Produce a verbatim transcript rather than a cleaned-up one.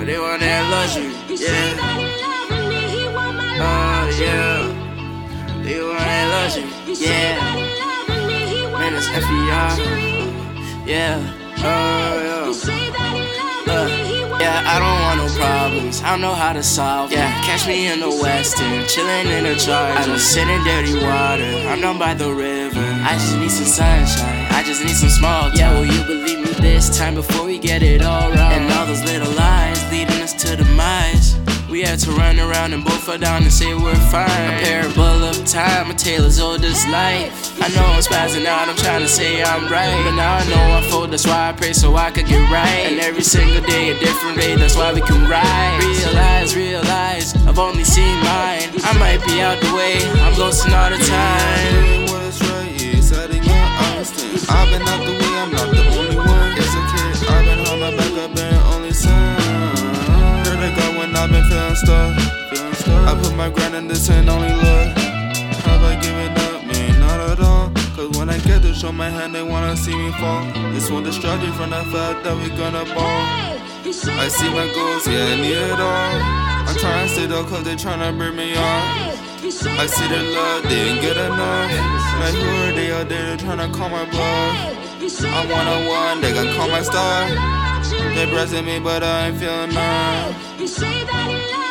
they want that luxury, yeah. Oh, yeah. They want that luxury, yeah. Man, it's F E R, yeah. Oh, yeah. Uh, yeah, I don't want no problems, I know how to solve. Yeah, catch me in the Westin, chillin' in the Charger. I just sit in dirty water, I'm down by the river. I just need some sunshine, I just need some small talk. Yeah, will you believe me this time before we get it all wrong? And all those little lies leading us to demise. We had to run around and both fell down and say we're fine. A parable of time, a tale as old as life. I know I'm spazzing out, I'm trying to say I'm right, but now I know I fold, that's why I pray so I could get right. And every single day a different rate, that's why we can ride. Realize, realize, I've only seen mine. I might be out the way, I'm ghosting all the time. What's right, yeah, setting your understand. I've been out the way, I'm not the only one. As a kid, I've been on my back, I've been only son. Heard it go when I've been feeling stuck. I put my grind in this and only look. Have I given up? Man, not at all. Cause when I get to show my hand, they wanna see me fall. This one distracted from the fact that we gonna ball. I see my goals, yeah, I need it all. I'm trying to stay though, cause they tryna bring me on. I see their love, they ain't good enough. Like who are they out there, they tryna call my bluff. I'm one on one, they gon' call my star. They pressing me, but I ain't feeling none.